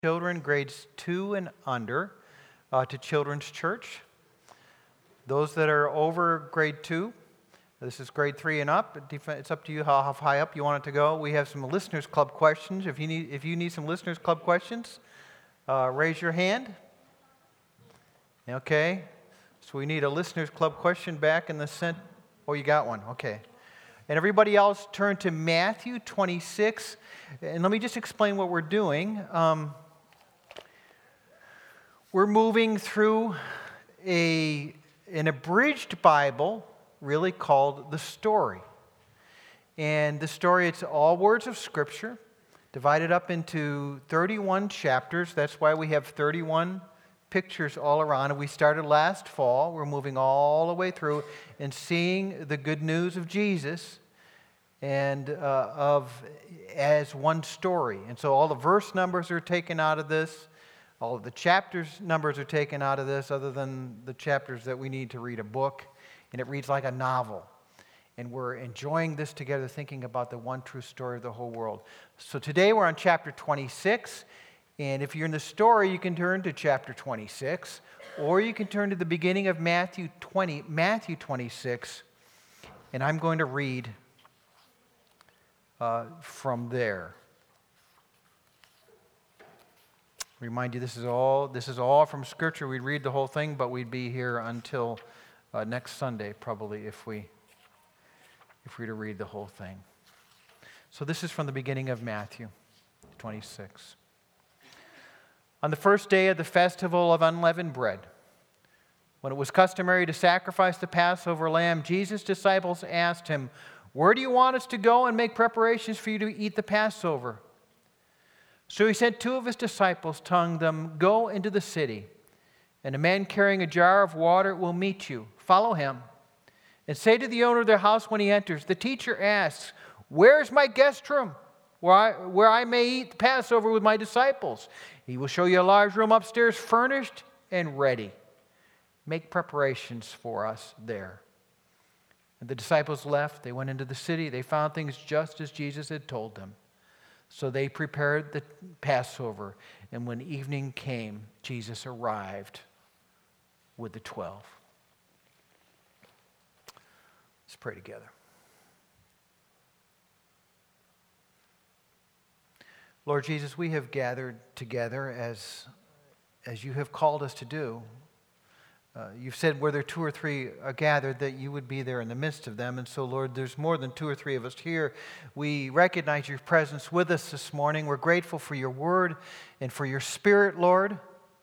Children grades 2 and under to Children's Church. Those that are over grade 2, this is grade 3 and up. It's up to you how high up you want it to go. We have some Listeners Club questions. If you need some Listeners Club questions, raise your hand. Okay. So we need a Listeners Club question back in the center. Oh, you got one. Okay. And everybody else turn to Matthew 26. And let me just explain what we're doing. We're moving through an abridged Bible, really called the Story. And the Story, it's all words of Scripture, divided up into 31 chapters. That's why we have 31 pictures all around. And we started last fall. We're moving all the way through and seeing the good news of Jesus and as one story. And so all the verse numbers are taken out of this. All of the chapters numbers are taken out of this, other than the chapters that we need to read a book. And it reads like a novel. And we're enjoying this together, thinking about the one true story of the whole world. So today we're on chapter 26. And if you're in the story, you can turn to chapter 26. Or you can turn to the beginning of Matthew 26. And I'm going to read from there. Remind you, this is all from Scripture. We'd read the whole thing, but we'd be here until next Sunday, probably, if we were to read the whole thing. So this is from the beginning of Matthew 26. On the first day of the festival of unleavened bread, when it was customary to sacrifice the Passover lamb, Jesus' disciples asked him, "Where do you want us to go and make preparations for you to eat the Passover?" So he sent two of his disciples, telling them, "Go into the city, and a man carrying a jar of water will meet you. Follow him, and say to the owner of the house when he enters, 'The teacher asks, where's my guest room, where I may eat the Passover with my disciples? He will show you a large room upstairs, furnished and ready. Make preparations for us there.' And the disciples left. They went into the city. They found things just as Jesus had told them. So they prepared the Passover, and when evening came, Jesus arrived with the 12. Let's pray together. Lord Jesus, we have gathered together as you have called us to do. You've said where there two or three are gathered, that you would be there in the midst of them. And so, Lord, there's more than two or three of us here. We recognize your presence with us this morning. We're grateful for your word and for your Spirit, Lord.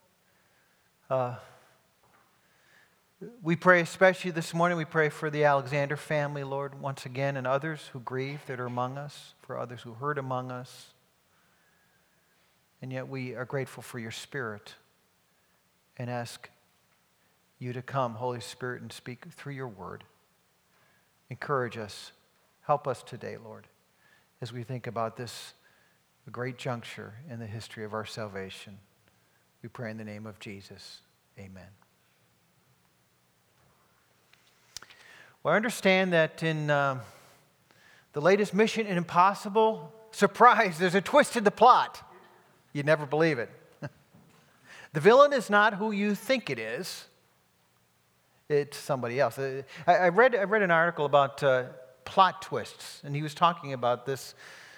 We pray especially this morning, we pray for the Alexander family, Lord, once again, and others who grieve that are among us, for others who hurt among us. And yet we are grateful for your Spirit and ask you to come, Holy Spirit, and speak through your word. Encourage us. Help us today, Lord, as we think about this great juncture in the history of our salvation. We pray in the name of Jesus. Amen. Well, I understand that in the latest Mission Impossible, surprise, there's a twist in the plot. You'd never believe it. The villain is not who you think it is. It's somebody else. I read an article about plot twists, and he was talking about this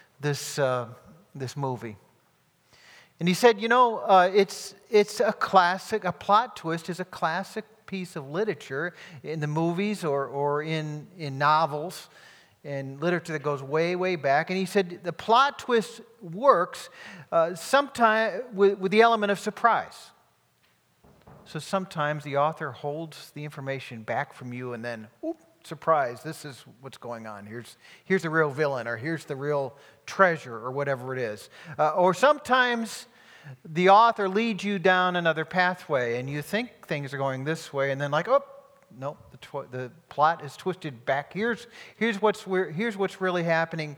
movie. And he said, it's a classic. A plot twist is a classic piece of literature in the movies or in novels and literature that goes way, way back. And he said the plot twist works sometimes with the element of surprise. So sometimes the author holds the information back from you and then, surprise, this is what's going on. Here's the real villain, or here's the real treasure, or whatever it is. Or sometimes the author leads you down another pathway and you think things are going this way, and then no, the plot is twisted back. Here's what's really happening.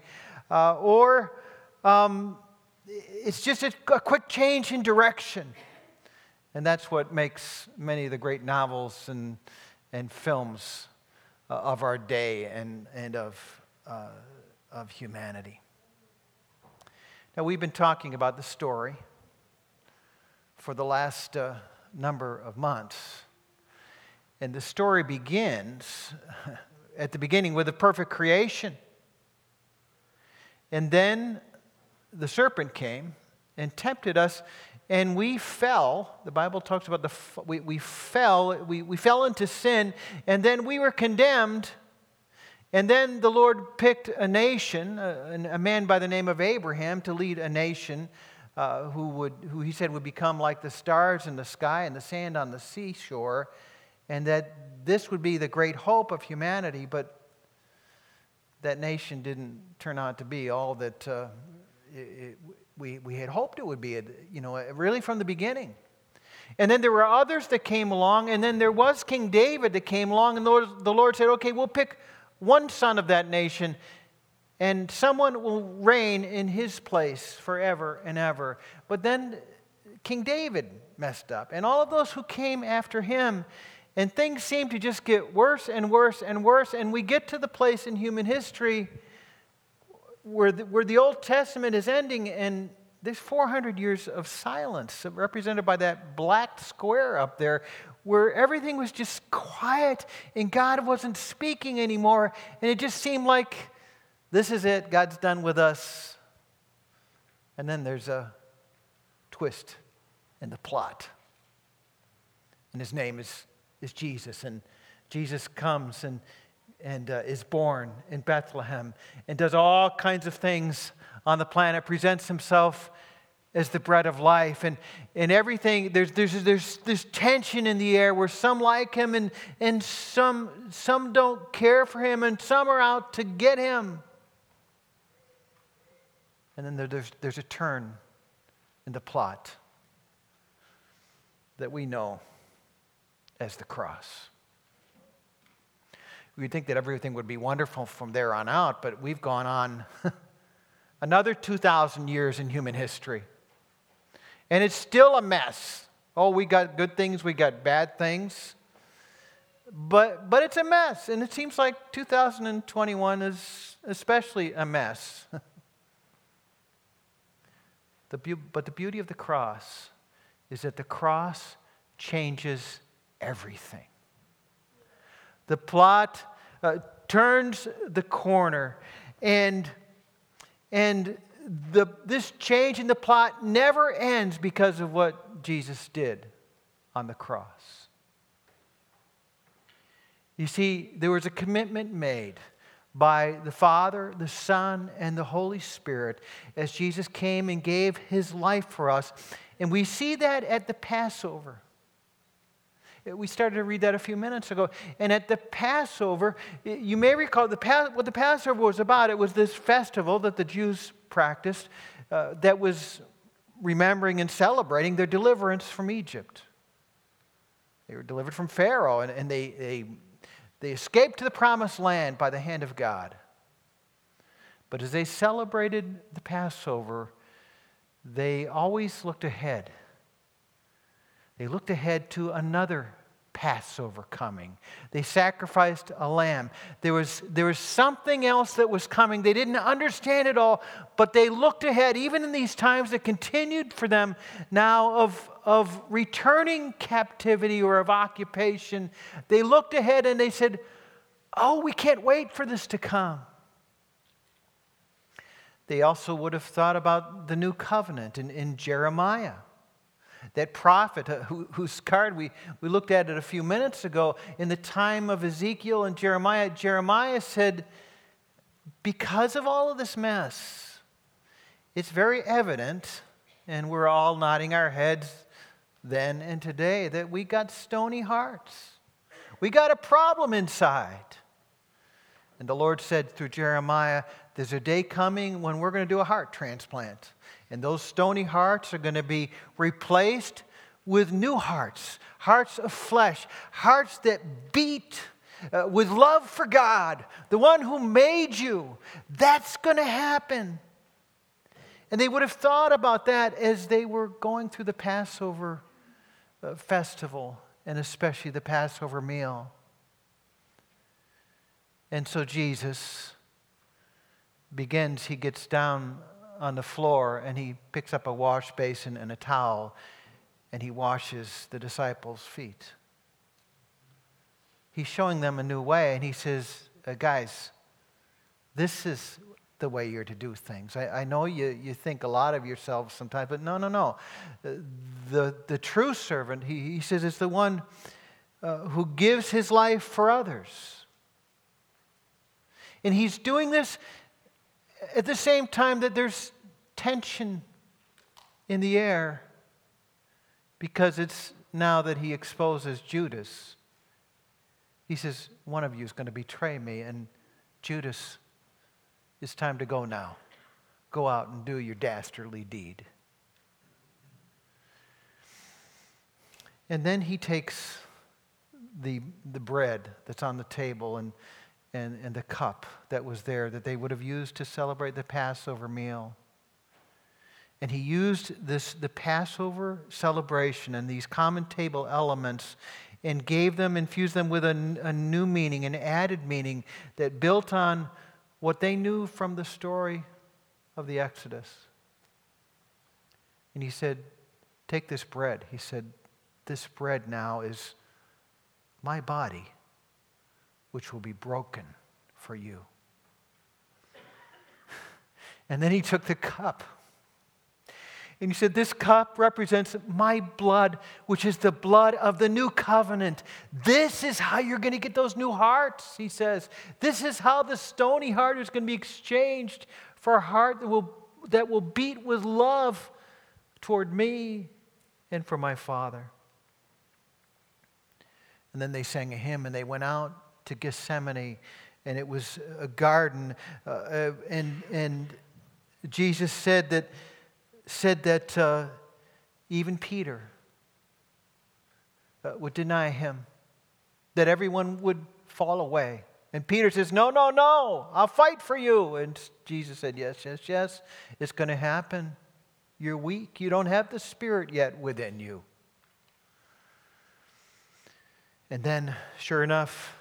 It's just a quick change in direction. And that's what makes many of the great novels and films of our day and of humanity. Now, we've been talking about the story. for the last number of months. And the story begins at the beginning with a perfect creation. And then the serpent came and tempted us, and we fell. The Bible talks about we fell into sin, and then we were condemned. And then the Lord picked a nation, a man by the name of Abraham, to lead a nation who he said would become like the stars in the sky and the sand on the seashore, and that this would be the great hope of humanity. But that nation didn't turn out to be all that we had hoped it would be, really from the beginning. And then there were others that came along, and then there was King David that came along, and the Lord said, okay, we'll pick one son of that nation, and someone will reign in his place forever and ever. But then King David messed up, and all of those who came after him, and things seem to just get worse and worse and worse, and we get to the place in human history where the Old Testament is ending, and there's 400 years of silence represented by that black square up there, where everything was just quiet and God wasn't speaking anymore, and it just seemed like this is it, God's done with us. And then there's a twist in the plot, and his name is Jesus, and Jesus comes and is born in Bethlehem and does all kinds of things on the planet, presents himself as the bread of life, and everything. There's this tension in the air where some like him and some don't care for him, and some are out to get him. And then there's a turn in the plot that we know as the cross. We'd think that everything would be wonderful from there on out, but we've gone on another 2,000 years in human history. And it's still a mess. Oh, we got good things, we got bad things. But it's a mess, and it seems like 2021 is especially a mess. But the beauty of the cross is that the cross changes everything. The plot turns the corner, and this change in the plot never ends because of what Jesus did on the cross. You see, there was a commitment made by the Father, the Son, and the Holy Spirit as Jesus came and gave his life for us. And we see that at the Passover. We started to read that a few minutes ago. And at the Passover, you may recall what the Passover was about. It was this festival that the Jews practiced that was remembering and celebrating their deliverance from Egypt. They were delivered from Pharaoh, and they escaped to the promised land by the hand of God. But as they celebrated the Passover, they always looked ahead. They looked ahead to another Passover coming. They sacrificed a lamb. There was something else that was coming. They didn't understand it all, but they looked ahead, even in these times that continued for them now of returning captivity or of occupation. They looked ahead and they said, oh, we can't wait for this to come. They also would have thought about the new covenant in Jeremiah. That prophet whose card we looked at it a few minutes ago, in the time of Ezekiel and Jeremiah said, because of all of this mess, it's very evident, and we're all nodding our heads then and today, that we got stony hearts. We got a problem inside. And the Lord said through Jeremiah, there's a day coming when we're going to do a heart transplant. And those stony hearts are going to be replaced with new hearts, hearts of flesh, hearts that beat with love for God, the one who made you. That's going to happen. And they would have thought about that as they were going through the Passover festival, and especially the Passover meal. And so Jesus begins, he gets down on the floor and he picks up a wash basin and a towel and he washes the disciples' feet. He's showing them a new way, and he says, guys, this is the way you're to do things. I know you think a lot of yourselves sometimes, but no. The true servant, he says, is the one who gives his life for others. And he's doing this at the same time that there's tension in the air, because it's now that he exposes Judas. He says, one of you is going to betray me, and Judas, it's time to go now. Go out and do your dastardly deed. And then he takes the bread that's on the table and the cup that was there that they would have used to celebrate the Passover meal. And he used the Passover celebration and these common table elements and infused them with a new meaning, an added meaning that built on what they knew from the story of the Exodus. And he said, take this bread. He said, this bread now is my body, which will be broken for you. And then he took the cup. And he said, this cup represents my blood, which is the blood of the new covenant. This is how you're going to get those new hearts, he says. This is how the stony heart is going to be exchanged for a heart that will beat with love toward me and for my Father. And then they sang a hymn, and they went out to Gethsemane, and it was a garden. And Jesus said that even Peter would deny him, that everyone would fall away. And Peter says, no, I'll fight for you. And Jesus said, yes, it's going to happen. You're weak. You don't have the Spirit yet within you. And then, sure enough,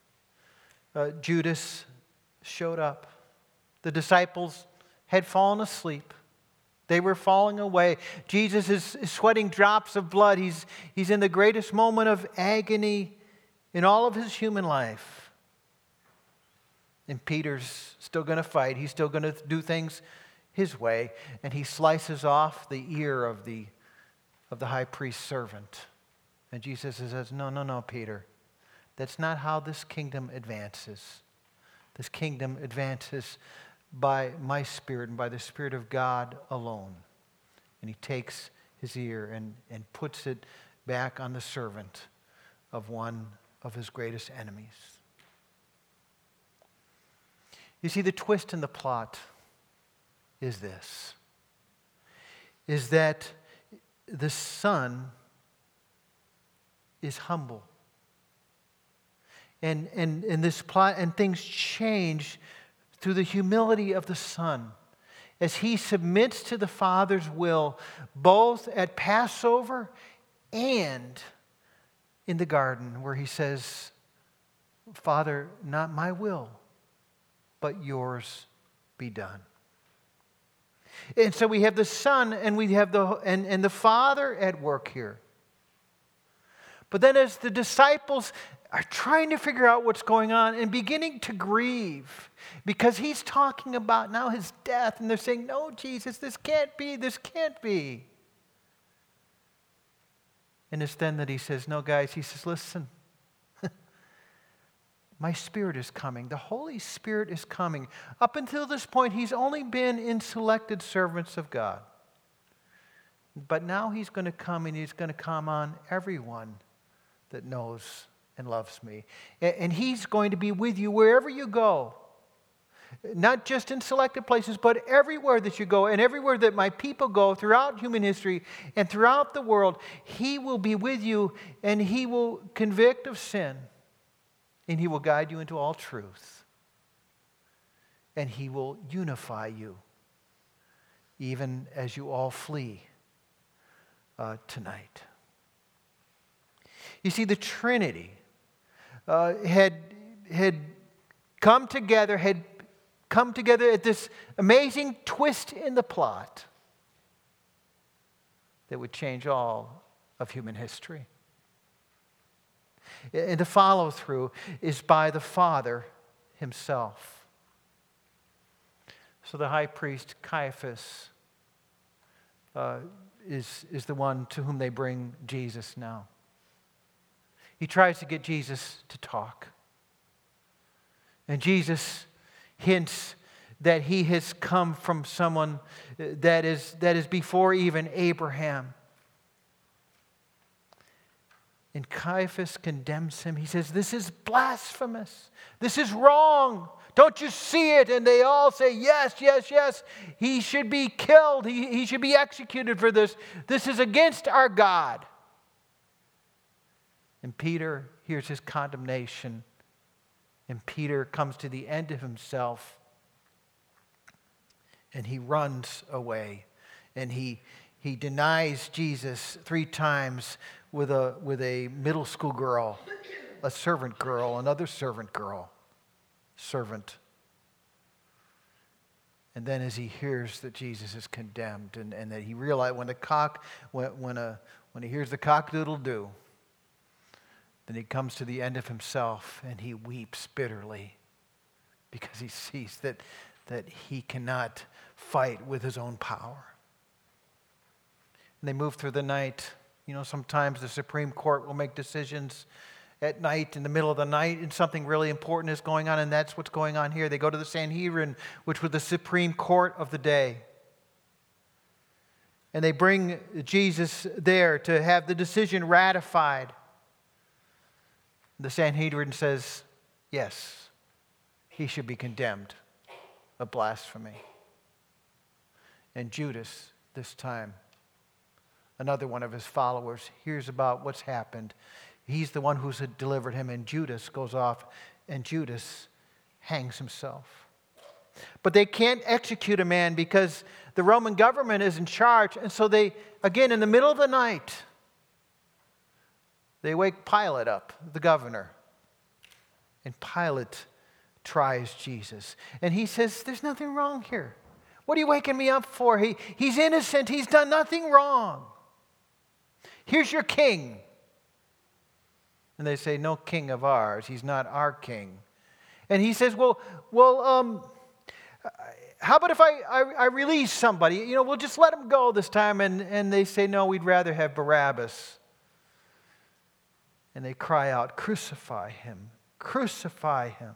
Judas showed up. The disciples had fallen asleep. They were falling away. Jesus is sweating drops of blood. He's in the greatest moment of agony in all of his human life. And Peter's still going to fight. He's still going to do things his way. And he slices off the ear of the high priest's servant. And Jesus says, no, Peter. That's not how this kingdom advances. This kingdom advances by my Spirit and by the Spirit of God alone. And he takes his ear and puts it back on the servant of one of his greatest enemies. You see, the twist in the plot is this, is that the Son is humble. And this plot, and things change through the humility of the Son as he submits to the Father's will, both at Passover and in the garden, where he says, Father, not my will, but yours be done. And so we have the Son and we have the Father at work here. But then as the disciples are trying to figure out what's going on and beginning to grieve because he's talking about now his death, and they're saying, no, Jesus, this can't be. And it's then that he says, no, guys, he says, listen, my Spirit is coming. The Holy Spirit is coming. Up until this point, he's only been in selected servants of God. But now he's going to come, and he's going to come on everyone that knows and loves me. And he's going to be with you wherever you go. Not just in selected places, but everywhere that you go and everywhere that my people go throughout human history and throughout the world. He will be with you, and he will convict of sin, and he will guide you into all truth. And he will unify you, even as you all flee tonight. You see, the Trinity had come together at this amazing twist in the plot that would change all of human history. And the follow through is by the Father himself. So the high priest Caiaphas is the one to whom they bring Jesus now. He tries to get Jesus to talk. And Jesus hints that he has come from someone that is before even Abraham. And Caiaphas condemns him. He says, this is blasphemous. This is wrong. Don't you see it? And they all say, yes, yes, yes. He should be killed. He should be executed for this. This is against our God. And Peter hears his condemnation. And Peter comes to the end of himself. And he runs away. And he denies Jesus 3 times with a middle school girl, a servant girl, another servant girl. Servant. And then as he hears that Jesus is condemned and that he realizes when he hears the cock-doodle-doo, then he comes to the end of himself and he weeps bitterly because he sees that he cannot fight with his own power. And they move through the night. You know, sometimes the Supreme Court will make decisions at night, in the middle of the night, and something really important is going on, and that's what's going on here. They go to the Sanhedrin, which was the Supreme Court of the day. And they bring Jesus there to have the decision ratified. The Sanhedrin says, yes, he should be condemned of blasphemy. And Judas, this time, another one of his followers, hears about what's happened. He's the one who's delivered him, and Judas goes off, and Judas hangs himself. But they can't execute a man because the Roman government is in charge, and so they, again, in the middle of the night, they wake Pilate up, the governor, and Pilate tries Jesus. And he says, there's nothing wrong here. What are you waking me up for? He's innocent. He's done nothing wrong. Here's your king. And they say, no king of ours. He's not our king. And he says, well, how about if I release somebody? You know, we'll just let him go this time. And they say, no, we'd rather have Barabbas. And they cry out, crucify him, crucify him.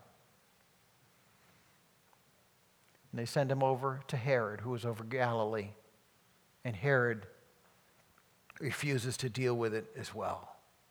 And they send him over to Herod, who was over Galilee. And Herod refuses to deal with it as well.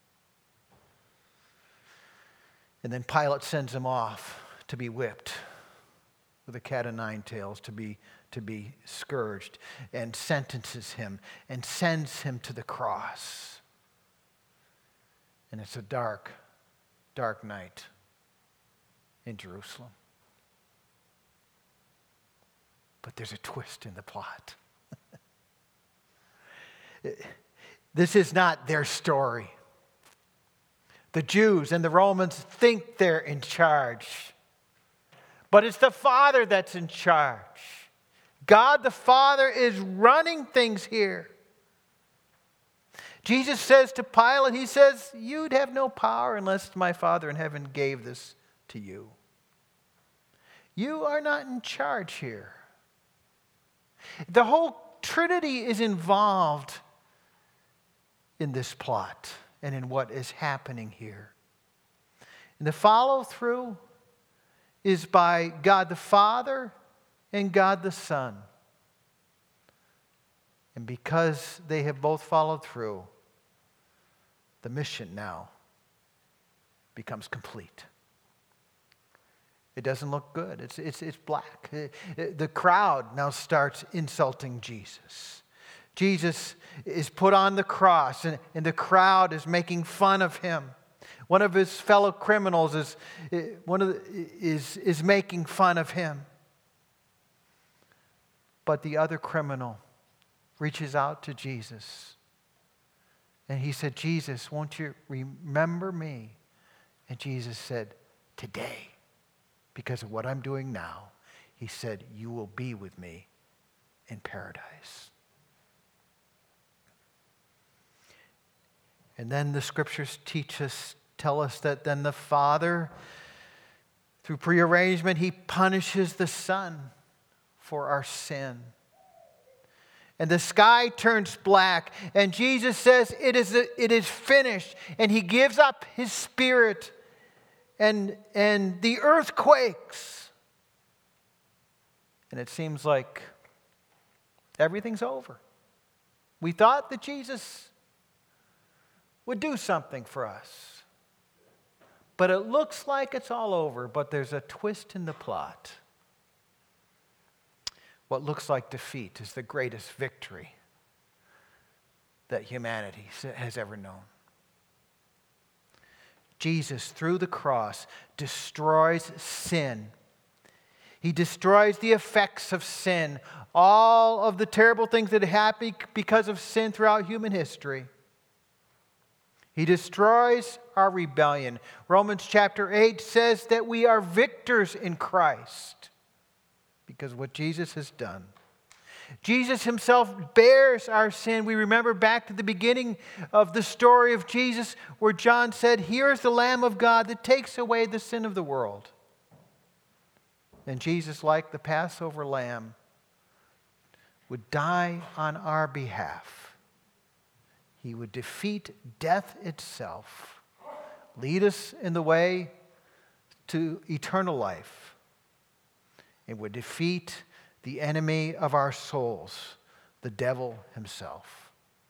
And then Pilate sends him off to be whipped with a cat o' nine tails, to be scourged, and sentences him and sends him to the cross. And it's a dark, dark night in Jerusalem. But there's a twist in the plot. This is not their story. The Jews and the Romans think they're in charge. But it's the Father that's in charge. God the Father is running things here. Jesus says to Pilate, he says, you'd have no power unless my Father in heaven gave this to you. You are not in charge here. The whole Trinity is involved in this plot and in what is happening here. And the follow-through is by God the Father and God the Son. And because they have both followed through, the mission now becomes complete. It doesn't look good. It's black. The crowd now starts insulting Jesus. Jesus is put on the cross, and the crowd is making fun of him. One of his fellow criminals is making fun of him. But the other criminal reaches out to Jesus. And he said, Jesus, won't you remember me? And Jesus said, today, because of what I'm doing now, he said, you will be with me in paradise. And then the scriptures tell us that then the Father, through prearrangement, he punishes the Son for our sin. And the sky turns black, and Jesus says, it is finished. And he gives up his spirit, and the earth quakes. And it seems like everything's over. We thought that Jesus would do something for us. But it looks like it's all over, but there's a twist in the plot. What looks like defeat is the greatest victory that humanity has ever known. Jesus, through the cross, destroys sin. He destroys the effects of sin, all of the terrible things that happen because of sin throughout human history. He destroys our rebellion. Romans chapter 8 says that we are victors in Christ because of what Jesus has done. Jesus himself bears our sin. We remember back to the beginning of the story of Jesus where John said, "Here is the Lamb of God that takes away the sin of the world." And Jesus, like the Passover lamb, would die on our behalf. He would defeat death itself, lead us in the way to eternal life, and would defeat the enemy of our souls, the devil himself.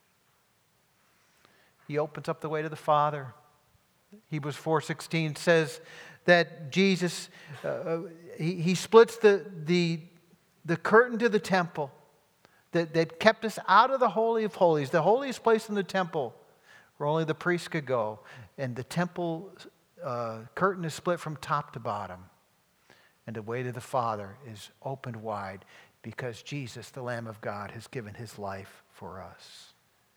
He opens up the way to the Father. Hebrews 4:16 says that Jesus, he splits the curtain to the temple that kept us out of the Holy of Holies, the holiest place in the temple where only the priest could go. And the temple curtain is split from top to bottom. And the way to the Father is opened wide because Jesus, the Lamb of God, has given his life for us.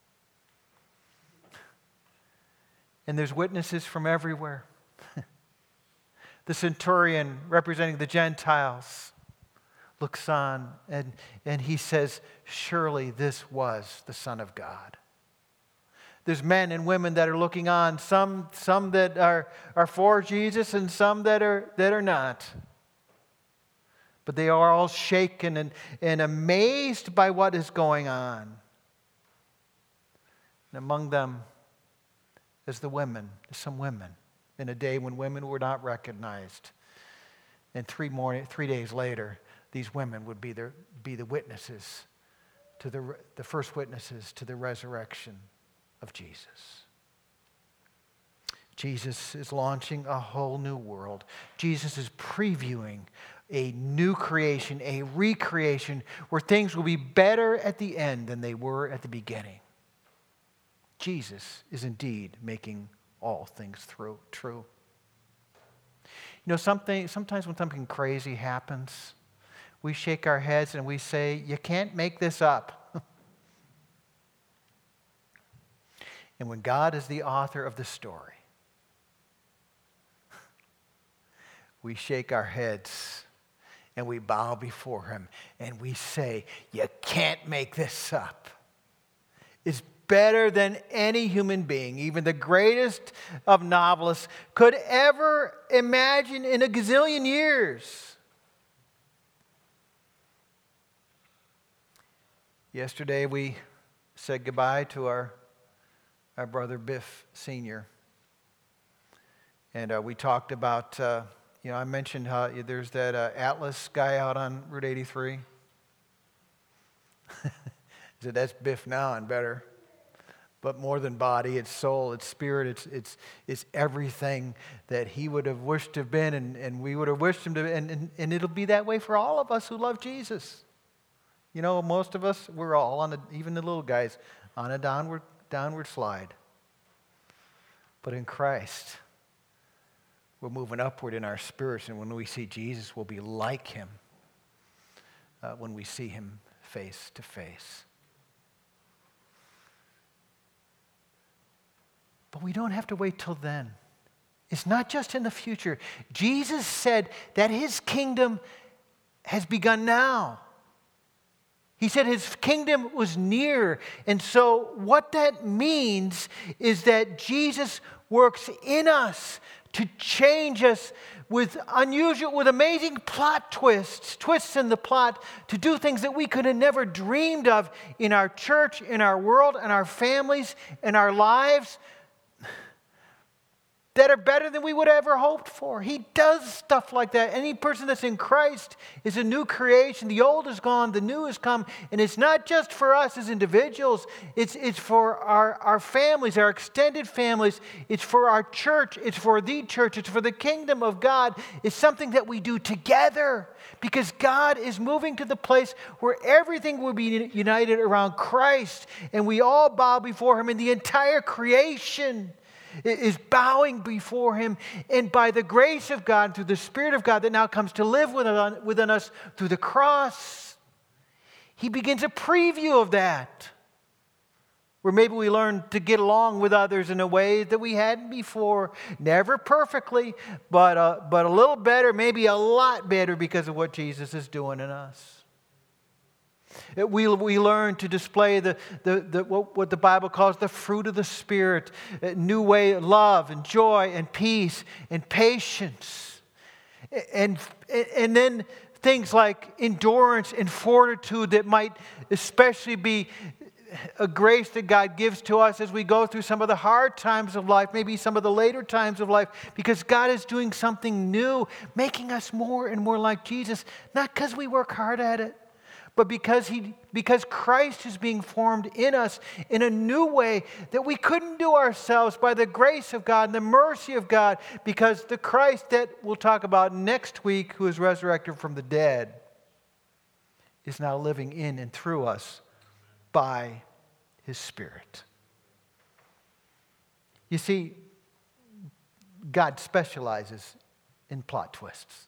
And there's witnesses from everywhere. The centurion representing the Gentiles looks on and he says, surely this was the Son of God. There's men and women that are looking on, some that are for Jesus and some that are not. But they are all shaken and amazed by what is going on. And among them is some women, in a day when women were not recognized. And 3 days later, these women would be the witnesses to the first witnesses to the resurrection of Jesus. Jesus is launching a whole new world. Jesus is previewing a new creation, a recreation, where things will be better at the end than they were at the beginning. Jesus is indeed making all things true. You know, sometimes when something crazy happens, we shake our heads and we say, you can't make this up. And when God is the author of the story, we shake our heads and we bow before him and we say, you can't make this up. It's better than any human being, even the greatest of novelists, could ever imagine in a gazillion years. Yesterday we said goodbye to our brother Biff Sr. And we talked about, I mentioned how there's that Atlas guy out on Route 83. So that's Biff now and better. But more than body, it's soul, it's spirit, it's everything that he would have wished to have been and we would have wished him to be. And it'll be that way for all of us who love Jesus. You know, most of us, we're all even the little guys, on a downward slide. But in Christ, we're moving upward in our spirits, and when we see Jesus, we'll be like him when we see him face to face. But we don't have to wait till then. It's not just in the future. Jesus said that his kingdom has begun now. He said his kingdom was near. And so what that means is that Jesus works in us to change us with amazing plot twists in the plot, to do things that we could have never dreamed of in our church, in our world, in our families, in our lives, that are better than we would have ever hoped for. He does stuff like that. Any person that's in Christ is a new creation. The old is gone, the new has come. And it's not just for us as individuals. It's for our families, our extended families. It's for our church. It's for the church. It's for the kingdom of God. It's something that we do together because God is moving to the place where everything will be united around Christ. And we all bow before Him, and the entire creation is bowing before Him. And by the grace of God, through the Spirit of God that now comes to live within us through the cross, He begins a preview of that, where maybe we learn to get along with others in a way that we hadn't before. Never perfectly, but a little better, maybe a lot better because of what Jesus is doing in us. We learn to display what the Bible calls the fruit of the Spirit, a new way of love and joy and peace and patience. And then things like endurance and fortitude that might especially be a grace that God gives to us as we go through some of the hard times of life, maybe some of the later times of life, because God is doing something new, making us more and more like Jesus, not because we work hard at it, but because Christ is being formed in us in a new way that we couldn't do ourselves, by the grace of God and the mercy of God, because the Christ that we'll talk about next week, who is resurrected from the dead, is now living in and through us by His Spirit. You see, God specializes in plot twists.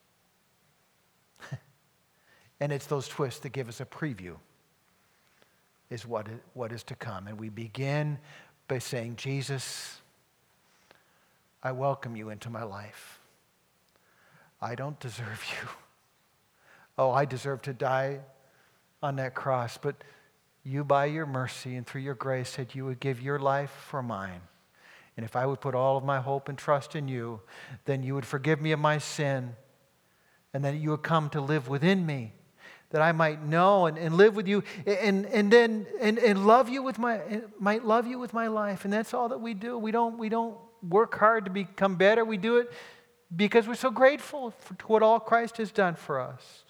And it's those twists that give us a preview, is what is to come. And we begin by saying, Jesus, I welcome you into my life. I don't deserve you. Oh, I deserve to die on that cross, but you, by your mercy and through your grace, said you would give your life for mine. And if I would put all of my hope and trust in you, then you would forgive me of my sin, and then you would come to live within me, that I might know and live with you and love you with might love you with my life. And that's all that we do. We don't work hard to become better. We do it because we're so grateful for what all Christ has done for us.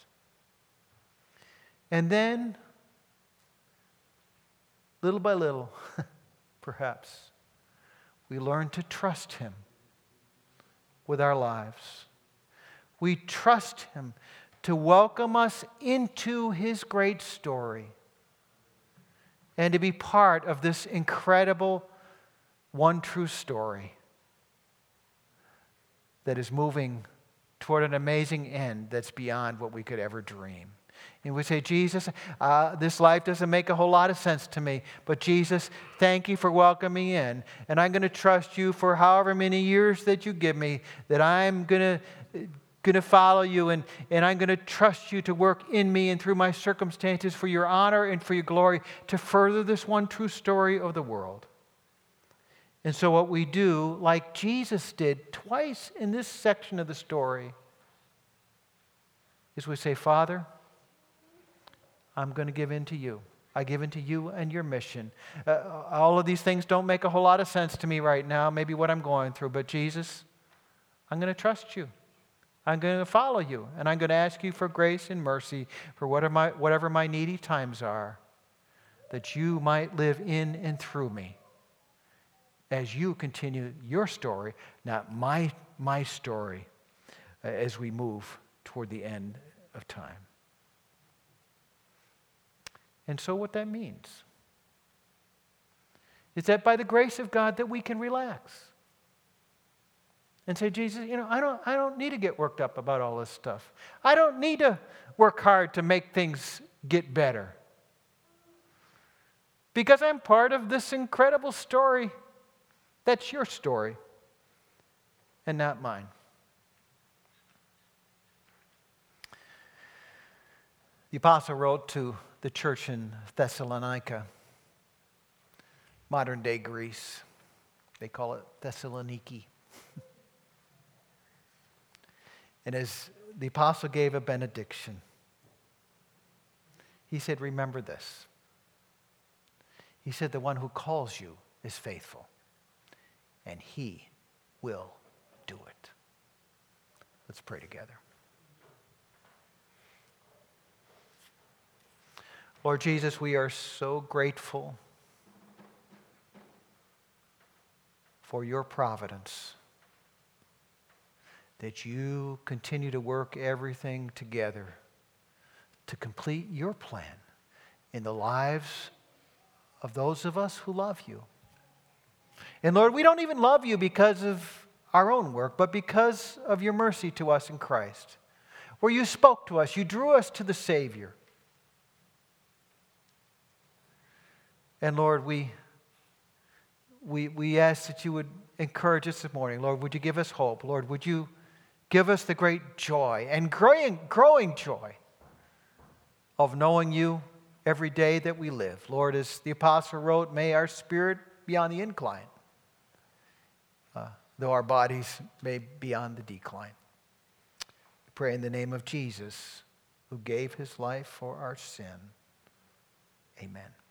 And then, little by little, perhaps, we learn to trust Him with our lives. We trust Him to welcome us into His great story and to be part of this incredible one true story that is moving toward an amazing end that's beyond what we could ever dream. And we say, Jesus, this life doesn't make a whole lot of sense to me, but Jesus, thank you for welcoming me in. And I'm going to trust you for however many years that you give me, that I'm going to follow you, and I'm going to trust you to work in me and through my circumstances for your honor and for your glory, to further this one true story of the world. And so what we do, like Jesus did twice in this section of the story, is we say, Father, I'm going to give in to you. I give in to you and your mission. All of these things don't make a whole lot of sense to me right now, maybe what I'm going through, but Jesus, I'm going to trust you. I'm going to follow you, and I'm going to ask you for grace and mercy for whatever my needy times are, that you might live in and through me as you continue your story, not my story, as we move toward the end of time. And so what that means is that by the grace of God that we can relax and say, Jesus, I don't need to get worked up about all this stuff. I don't need to work hard to make things get better, because I'm part of this incredible story that's your story and not mine. The apostle wrote to the church in Thessalonica, modern day Greece. They call it Thessaloniki. And as the apostle gave a benediction, he said, remember this. He said, the one who calls you is faithful, and he will do it. Let's pray together. Lord Jesus, we are so grateful for your providence, that you continue to work everything together to complete your plan in the lives of those of us who love you. And Lord, we don't even love you because of our own work, but because of your mercy to us in Christ, where you spoke to us, you drew us to the Savior. And Lord, we ask that you would encourage us this morning. Lord, would you give us hope? Lord, would you give us the great joy and growing joy of knowing you every day that we live. Lord, as the apostle wrote, may our spirit be on the incline, though our bodies may be on the decline. We pray in the name of Jesus, who gave his life for our sin. Amen.